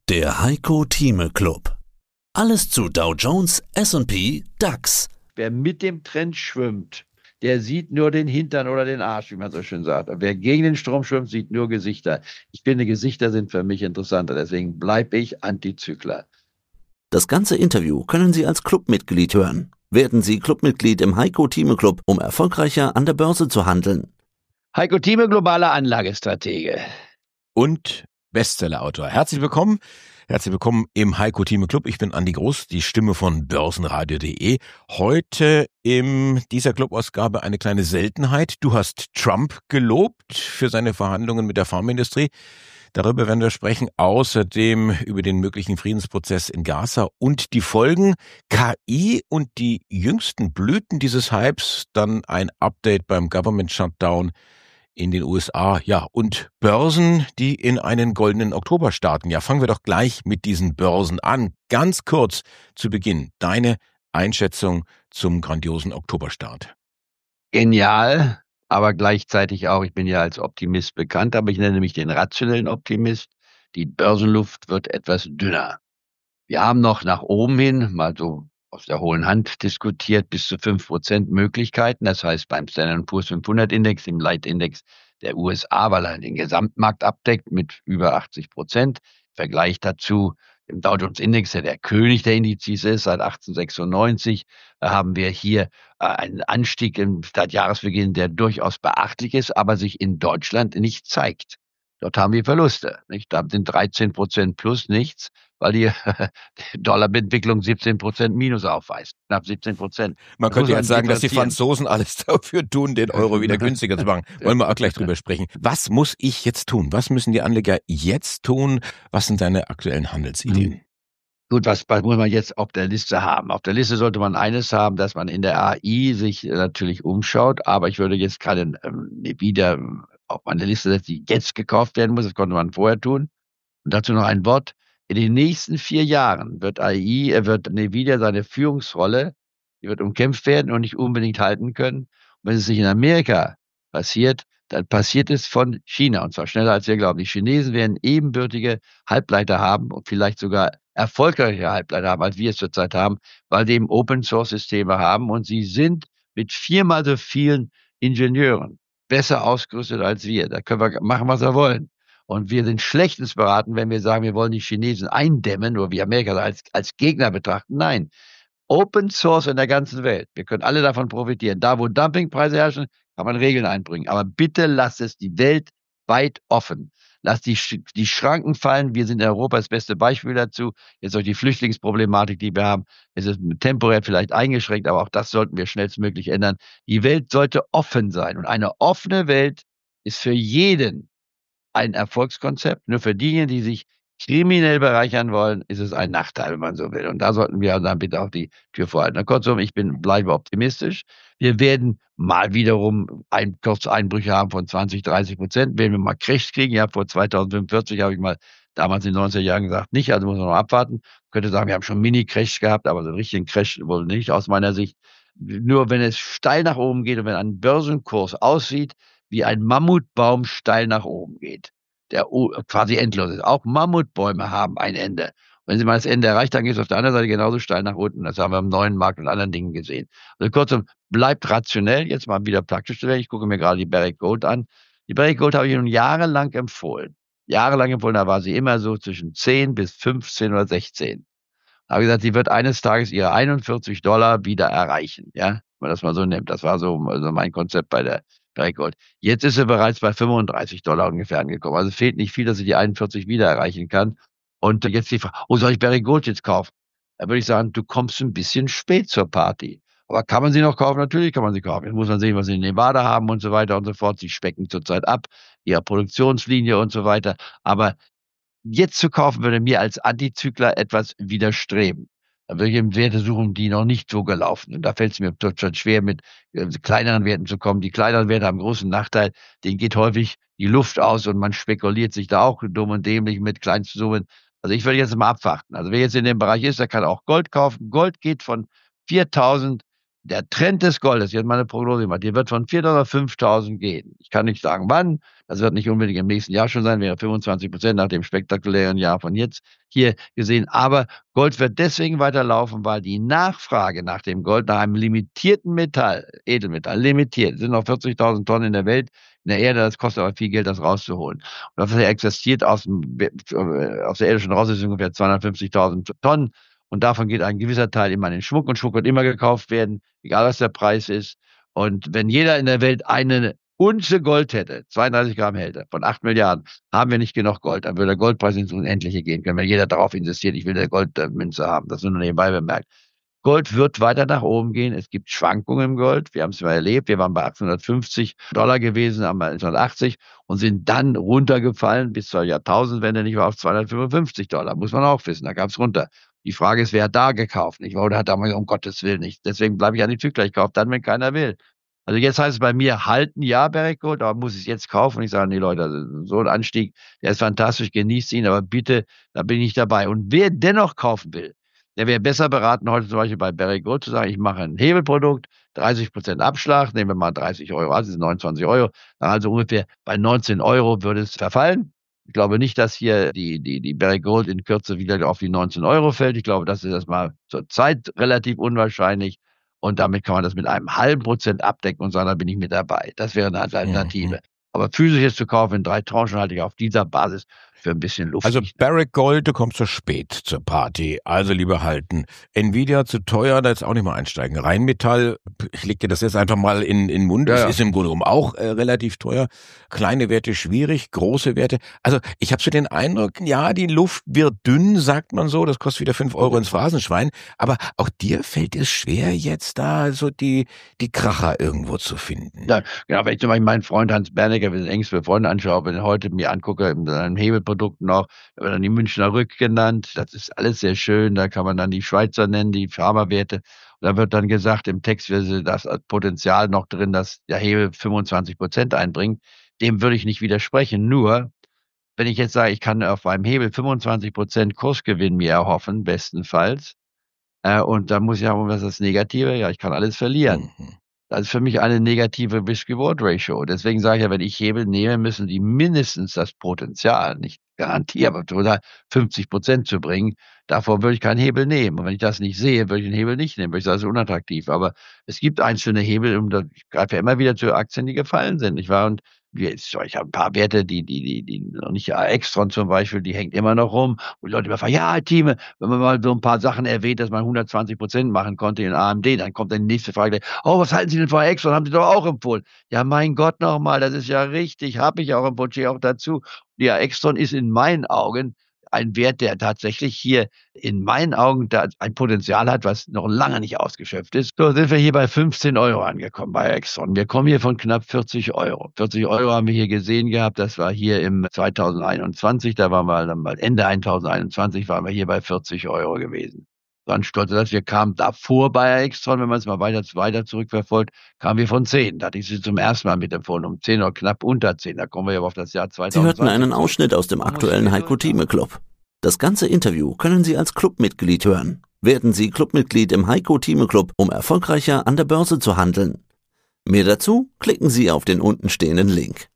Der Heiko Thieme Club. Alles zu Dow Jones, S&P, DAX. Wer mit dem Trend schwimmt, der sieht nur den Hintern oder den Arsch, wie man so schön sagt. Und wer gegen den Strom schwimmt, sieht nur Gesichter. Ich finde, Gesichter sind für mich interessanter, deswegen bleibe ich Antizykler. Das ganze Interview können Sie als Clubmitglied hören. Werden Sie Clubmitglied im Heiko Thieme Club, um erfolgreicher an der Börse zu handeln. Heiko Thieme, globaler Anlagestratege. Und Bestsellerautor. Herzlich willkommen im Heiko Thieme Club. Ich bin Andi Groß, die Stimme von Börsenradio.de. Heute in dieser Clubausgabe eine kleine Seltenheit. Du hast Trump gelobt für seine Verhandlungen mit der Pharmaindustrie. Darüber werden wir sprechen. Außerdem über den möglichen Friedensprozess in Gaza und die Folgen KI und die jüngsten Blüten dieses Hypes. Dann ein Update beim Government Shutdown in den USA, ja, und Börsen, die in einen goldenen Oktober starten. Ja, fangen wir doch gleich mit diesen Börsen an. Ganz kurz zu Beginn, deine Einschätzung zum grandiosen Oktoberstart. Genial, aber gleichzeitig auch, ich bin ja als Optimist bekannt, aber ich nenne mich den rationellen Optimist. Die Börsenluft wird etwas dünner. Wir haben noch nach oben hin, mal so aus der hohlen Hand diskutiert, bis zu 5% Möglichkeiten. Das heißt, beim Standard & Poor's 500 Index, dem Leitindex der USA, weil er den Gesamtmarkt abdeckt mit über 80%. Im Vergleich dazu im Dow Jones Index, der König der Indizes ist, seit 1896, haben wir hier einen Anstieg seit Jahresbeginn, der durchaus beachtlich ist, aber sich in Deutschland nicht zeigt. Dort haben wir Verluste, nicht? Da sind 13% plus nichts, weil die Dollarentwicklung 17% Minus aufweist. Knapp 17%. Man könnte jetzt sagen, dass die Franzosen alles dafür tun, den Euro wieder günstiger zu machen. Wollen wir auch gleich drüber sprechen. Was muss ich jetzt tun? Was müssen die Anleger jetzt tun? Was sind deine aktuellen Handelsideen? Gut, was muss man jetzt auf der Liste haben? Auf der Liste sollte man eines haben, dass man in der AI sich natürlich umschaut, aber ich würde jetzt gerade wieder auf meine Liste setzen, die jetzt gekauft werden muss. Das konnte man vorher tun. Und dazu noch ein Wort. In den nächsten 4 Jahren wird Nvidia seine Führungsrolle, die wird umkämpft werden und nicht unbedingt halten können. Und wenn es sich in Amerika passiert, dann passiert es von China, und zwar schneller als wir glauben. Die Chinesen werden ebenbürtige Halbleiter haben und vielleicht sogar erfolgreiche Halbleiter haben, als wir es zurzeit haben, weil sie eben Open-Source-Systeme haben und sie sind mit 4-mal so vielen Ingenieuren besser ausgerüstet als wir. Da können wir machen, was wir wollen. Und wir sind schlechtens beraten, wenn wir sagen, wir wollen die Chinesen eindämmen oder wie Amerika als Gegner betrachten. Nein, Open Source in der ganzen Welt. Wir können alle davon profitieren. Da, wo Dumpingpreise herrschen, kann man Regeln einbringen. Aber bitte lasst es die Welt weit offen. Lasst die Schranken fallen. Wir sind in Europa das beste Beispiel dazu. Jetzt auch die Flüchtlingsproblematik, die wir haben. Es ist temporär vielleicht eingeschränkt, aber auch das sollten wir schnellstmöglich ändern. Die Welt sollte offen sein. Und eine offene Welt ist für jeden ein Erfolgskonzept. Nur für diejenigen, die sich kriminell bereichern wollen, ist es ein Nachteil, wenn man so will. Und da sollten wir dann bitte auch die Tür vorhalten. Kurzum, bleibe optimistisch. Wir werden mal wiederum kurze Einbrüche haben von 20-30%. Wenn wir mal Crash kriegen, ja, vor 2045 habe ich mal damals in den 90er Jahren gesagt, nicht, also muss man noch abwarten. Ich könnte sagen, wir haben schon Mini-Crash gehabt, aber so einen richtigen Crash wohl nicht aus meiner Sicht. Nur wenn es steil nach oben geht und wenn ein Börsenkurs aussieht, wie ein Mammutbaum steil nach oben geht, der quasi endlos ist. Auch Mammutbäume haben ein Ende. Wenn sie mal das Ende erreicht, dann geht es auf der anderen Seite genauso steil nach unten. Das haben wir im neuen Markt und anderen Dingen gesehen. Also kurzum, bleibt rationell, jetzt mal wieder praktisch zu werden. Ich gucke mir gerade die Barrick Gold an. Die Barrick Gold habe ich nun jahrelang empfohlen. Da war sie immer so zwischen 10 bis 15 oder 16. Da habe ich gesagt, sie wird eines Tages ihre $41 wieder erreichen. Ja, wenn man das mal so nimmt. Das war so mein Konzept bei der Barrick Gold. Jetzt ist sie bereits bei $35 ungefähr angekommen. Also fehlt nicht viel, dass sie die 41 wieder erreichen kann. Und jetzt die Frage, soll ich Barrick Gold jetzt kaufen? Da würde ich sagen, du kommst ein bisschen spät zur Party. Aber kann man sie noch kaufen? Natürlich kann man sie kaufen. Jetzt muss man sehen, was sie in Nevada haben und so weiter und so fort. Sie specken zurzeit ab, ihre Produktionslinie und so weiter. Aber jetzt zu kaufen, würde mir als Antizykler etwas widerstreben. Da würde ich eben Werte suchen, die noch nicht so gelaufen sind. Da fällt es mir total schwer, mit kleineren Werten zu kommen. Die kleineren Werte haben einen großen Nachteil. Denen geht häufig die Luft aus und man spekuliert sich da auch dumm und dämlich mit Kleinstsummen. Also ich würde jetzt mal abwarten. Also wer jetzt in dem Bereich ist, der kann auch Gold kaufen. Gold geht von 4.000 der Trend des Goldes, jetzt mal eine Prognose gemacht, die wird von 4.000 auf 5.000 gehen. Ich kann nicht sagen, wann. Das wird nicht unbedingt im nächsten Jahr schon sein, wäre 25% nach dem spektakulären Jahr von jetzt hier gesehen. Aber Gold wird deswegen weiterlaufen, weil die Nachfrage nach dem Gold, nach einem limitierten Metall, Edelmetall, limitiert, sind noch 40.000 Tonnen in der Welt, in der Erde, das kostet aber viel Geld, das rauszuholen. Und das existiert aus der irdischen Rauslösung ungefähr 250.000 Tonnen. Und davon geht ein gewisser Teil immer in den Schmuck. Und Schmuck wird immer gekauft werden, egal was der Preis ist. Und wenn jeder in der Welt eine Unze Gold hätte, 32 Gramm hätte, von 8 Milliarden, haben wir nicht genug Gold. Dann würde der Goldpreis ins Unendliche gehen können, wenn jeder darauf insistiert, ich will eine Goldmünze haben. Das nur nebenbei bemerkt. Gold wird weiter nach oben gehen. Es gibt Schwankungen im Gold. Wir haben es mal erlebt. Wir waren bei $850 gewesen, haben wir 1980 und sind dann runtergefallen bis zur Jahrtausendwende, nicht mehr auf $255. Muss man auch wissen. Da gab es runter. Die Frage ist, wer hat da gekauft, nicht? Oder hat damals um Gottes Willen nicht. Deswegen bleibe ich an die Zykler. Ich kaufe dann, wenn keiner will. Also jetzt heißt es bei mir, halten ja, Barrick Gold, aber muss ich es jetzt kaufen? Und ich sage, nee Leute, so ein Anstieg, der ist fantastisch, genießt ihn, aber bitte, da bin ich dabei. Und wer dennoch kaufen will, der wäre besser beraten, heute zum Beispiel bei Barrick Gold zu sagen, ich mache ein Hebelprodukt, 30% Abschlag, nehmen wir mal 30 Euro, also sind 29 Euro, also ungefähr bei 19 Euro würde es verfallen. Ich glaube nicht, dass hier die Barrick Gold in Kürze wieder auf die 19 Euro fällt. Ich glaube, das ist erstmal zur Zeit relativ unwahrscheinlich. Und damit kann man das mit einem halben Prozent abdecken und sagen, da bin ich mit dabei. Das wäre eine Alternative. Aber physisches zu kaufen in 3 Tranchen halte ich auf dieser Basis für ein bisschen Luft. Also Barrick Gold, du kommst zu spät zur Party. Also lieber halten. Nvidia zu teuer, da jetzt auch nicht mal einsteigen. Rheinmetall, ich leg dir das jetzt einfach mal in den Mund. Das ist im Grunde genommen auch relativ teuer. Kleine Werte schwierig, große Werte. Also ich habe so den Eindruck, ja, die Luft wird dünn, sagt man so. Das kostet wieder 5 Euro ins Phrasenschwein. Aber auch dir fällt es schwer, jetzt da so die Kracher irgendwo zu finden. Ja, genau, wenn ich zum Beispiel meinen Freund Hans Bernecker, wir sind engste Freunde, anschaue, wenn ich heute mir angucke, in seinem Hebelprodukt noch, da wird dann die Münchner Rück genannt, das ist alles sehr schön, da kann man dann die Schweizer nennen, die Pharmawerte, und da wird dann gesagt, im Text wäre das Potenzial noch drin, dass der Hebel 25% einbringt, dem würde ich nicht widersprechen, nur, wenn ich jetzt sage, ich kann auf meinem Hebel 25% Kursgewinn mir erhoffen, bestenfalls, und da muss ich sagen, was ist das Negative? Ja, ich kann alles verlieren. Das ist für mich eine negative Risk-Reward-Ratio. Deswegen sage ich ja, wenn ich Hebel nehme, müssen die mindestens das Potenzial, nicht Garantie, aber total 50% zu bringen. Davor würde ich keinen Hebel nehmen. Und wenn ich das nicht sehe, würde ich den Hebel nicht nehmen, weil ich sage, das ist unattraktiv. Aber es gibt einzelne Hebel, und ich greife ja immer wieder zu Aktien, die gefallen sind. Ich habe ein paar Werte, die noch nicht, Extron zum Beispiel, die hängt immer noch rum. Und die Leute immer fragen, ja, Thieme, wenn man mal so ein paar Sachen erwähnt, dass man 120% machen konnte in AMD, dann kommt dann die nächste Frage, oh, was halten Sie denn von Extron? Haben Sie doch auch empfohlen. Ja, mein Gott nochmal, das ist ja richtig, habe ich auch empfohlen, stehe auch dazu. Ja, Extron ist in meinen Augen ein Wert, der tatsächlich hier in meinen Augen da ein Potenzial hat, was noch lange nicht ausgeschöpft ist. So sind wir hier bei 15 Euro angekommen bei Exxon. Wir kommen hier von knapp 40 Euro. 40 Euro haben wir hier gesehen gehabt. Das war hier im 2021. Da waren wir dann mal Ende 2021 waren wir hier bei 40 Euro gewesen. Ganz stolz, dass wir kamen davor bei Exxon, wenn man es mal weiter zurückverfolgt, kamen wir von 10. Da hatte ich sie zum ersten Mal mitempfohlen, um 10 oder knapp unter 10. Da kommen wir ja auf das Jahr 2020. Sie hörten einen Ausschnitt aus dem aktuellen Heiko Thieme Club. Das ganze Interview können Sie als Clubmitglied hören. Werden Sie Clubmitglied im Heiko Thieme Club, um erfolgreicher an der Börse zu handeln. Mehr dazu klicken Sie auf den untenstehenden Link.